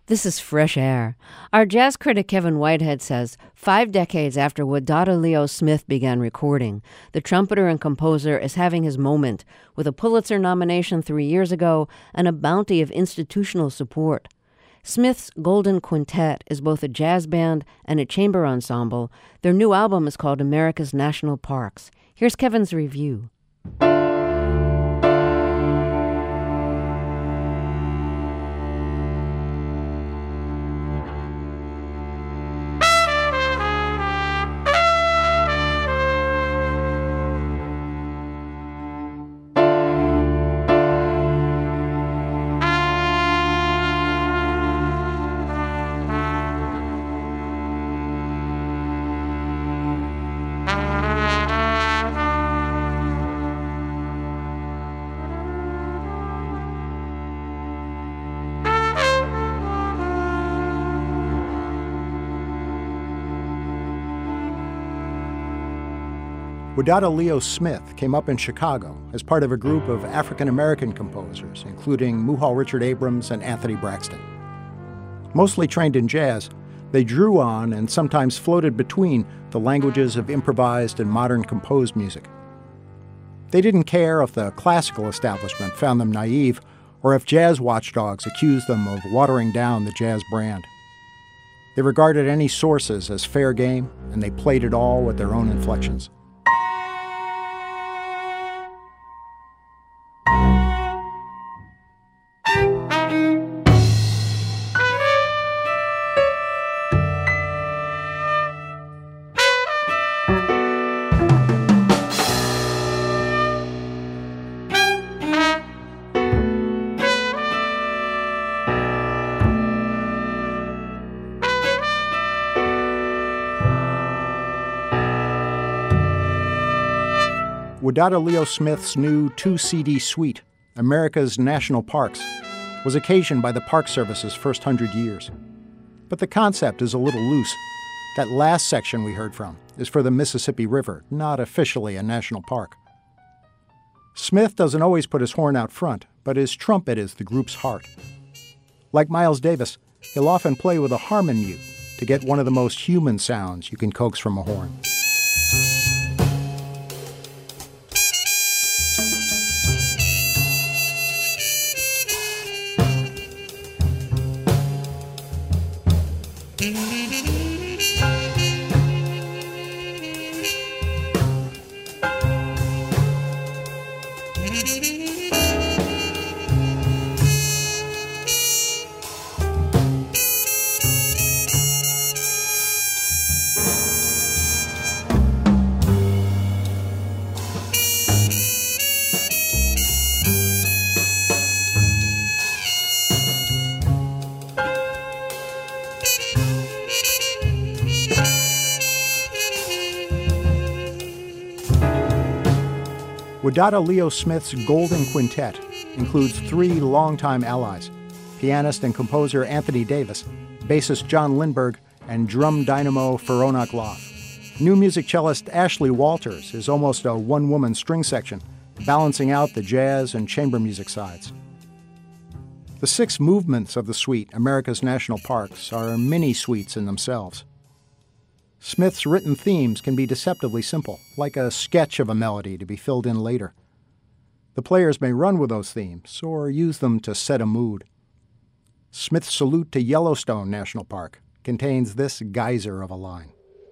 This is fresh air. Our jazz critic Kevin Whitehead says 5 decades after Wadada Leo Smith began recording, the trumpeter and composer is having his moment with a Pulitzer nomination 3 years ago and a bounty of institutional support. Smith's Golden Quintet is both a jazz band and a chamber ensemble. Their new album is called America's National Parks. Here's Kevin's review. Wadada Leo Smith came up in Chicago as part of a group of African-American composers, including Muhal Richard Abrams and Anthony Braxton. Mostly trained in jazz, they drew on and sometimes floated between the languages of improvised and modern composed music. They didn't care if the classical establishment found them naive or if jazz watchdogs accused them of watering down the jazz brand. They regarded any sources as fair game, and they played it all with their own inflections. Wadada Leo Smith's new 2-CD suite, America's National Parks, was occasioned by the Park Service's first 100 years. But the concept is a little loose. That last section we heard from is for the Mississippi River, not officially a national park. Smith doesn't always put his horn out front, but his trumpet is the group's heart. Like Miles Davis, he'll often play with a harmon mute to get one of the most human sounds you can coax from a horn. Wadada Leo Smith's Golden Quintet includes 3 longtime allies, pianist and composer Anthony Davis, bassist John Lindberg, and drum dynamo Feronak Loth. New music cellist Ashley Walters is almost a one-woman string section, balancing out the jazz and chamber music sides. The 6 movements of the suite, America's National Parks, are mini-suites in themselves. Smith's written themes can be deceptively simple, like a sketch of a melody to be filled in later. The players may run with those themes or use them to set a mood. Smith's Salute to Yellowstone National Park contains this geyser of a line.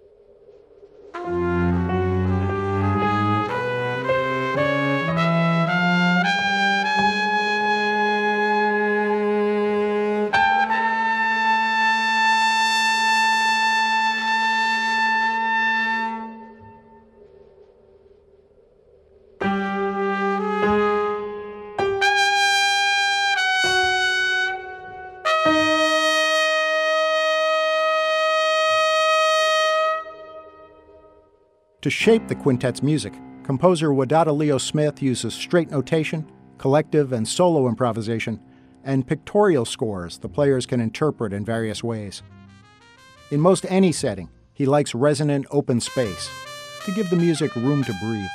To shape the quintet's music, composer Wadada Leo Smith uses straight notation, collective and solo improvisation, and pictorial scores the players can interpret in various ways. In most any setting, he likes resonant open space to give the music room to breathe.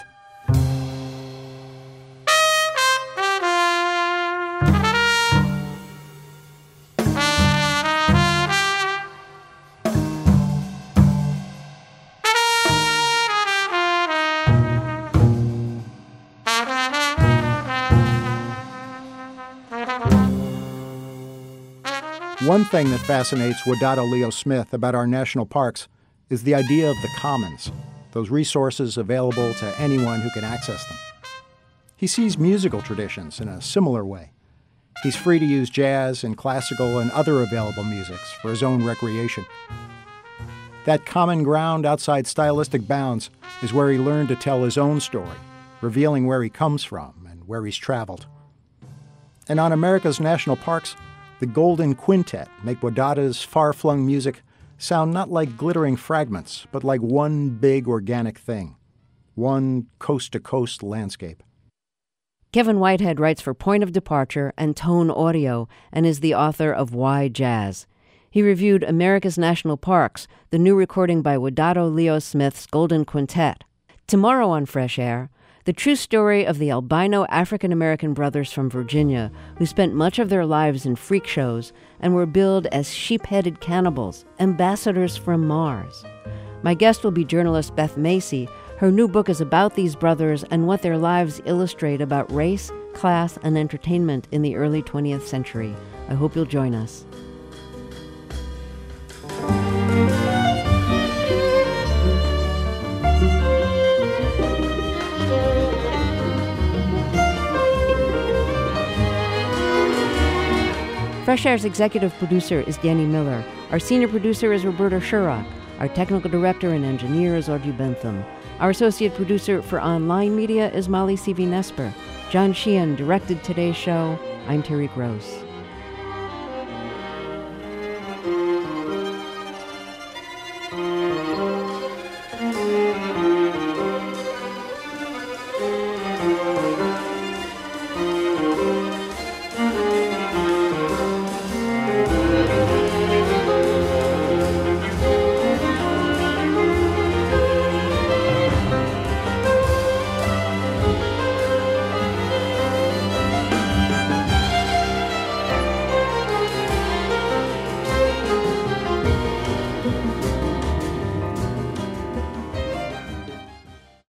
One thing that fascinates Wadada Leo Smith about our national parks is the idea of the commons, those resources available to anyone who can access them. He sees musical traditions in a similar way. He's free to use jazz and classical and other available musics for his own recreation. That common ground outside stylistic bounds is where he learned to tell his own story, revealing where he comes from and where he's traveled. And on America's national parks, the Golden Quintet make Wadada's far-flung music sound not like glittering fragments, but like one big organic thing, one coast-to-coast landscape. Kevin Whitehead writes for Point of Departure and Tone Audio and is the author of Why Jazz. He reviewed America's National Parks, the new recording by Wadada Leo Smith's Golden Quintet. Tomorrow on Fresh Air, the true story of the albino African-American brothers from Virginia who spent much of their lives in freak shows and were billed as sheep-headed cannibals, ambassadors from Mars. My guest will be journalist Beth Macy. Her new book is about these brothers and what their lives illustrate about race, class, and entertainment in the early 20th century. I hope you'll join us. Fresh Air's executive producer is Danny Miller. Our senior producer is Roberta Sherrock. Our technical director and engineer is Audrey Bentham. Our associate producer for online media is Molly C.V. Nesper. John Sheehan directed today's show. I'm Terry Gross.